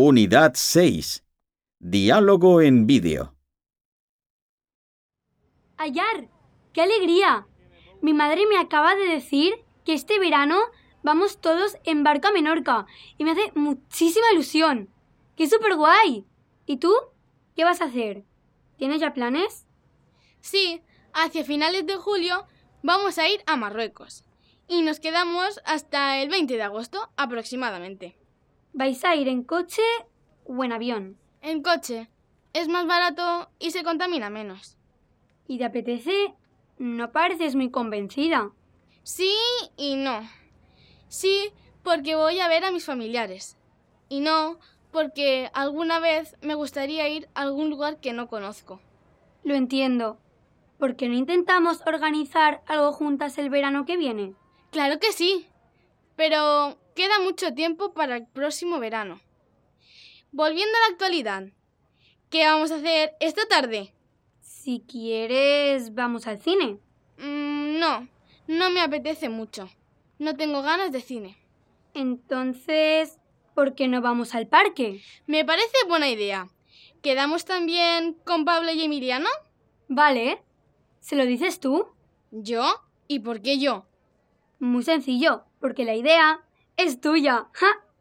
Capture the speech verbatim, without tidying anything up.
Unidad seis. Diálogo en vídeo. Ayar, ¡qué alegría! Mi madre me acaba de decir que este verano vamos todos en barco a Menorca y me hace muchísima ilusión. ¡Qué súper guay! ¿Y tú? ¿Qué vas a hacer? ¿Tienes ya planes? Sí, hacia finales de julio vamos a ir a Marruecos y nos quedamos hasta el veinte de agosto aproximadamente. ¿Vais a ir en coche o en avión? En coche. Es más barato y se contamina menos. ¿Y te apetece? No pareces muy convencida. Sí y no. Sí, porque voy a ver a mis familiares. Y no, porque alguna vez me gustaría ir a algún lugar que no conozco. Lo entiendo. ¿Por qué no intentamos organizar algo juntas el verano que viene? Claro que sí, pero queda mucho tiempo para el próximo verano. Volviendo a la actualidad, ¿qué vamos a hacer esta tarde? Si quieres, vamos al cine. Mm, no, no me apetece mucho. No tengo ganas de cine. Entonces, ¿por qué no vamos al parque? Me parece buena idea. ¿Quedamos también con Pablo y Emiliano? Vale. ¿Se lo dices tú? ¿Yo? ¿Y por qué yo? Muy sencillo, porque la idea es tuya. ¡Ja!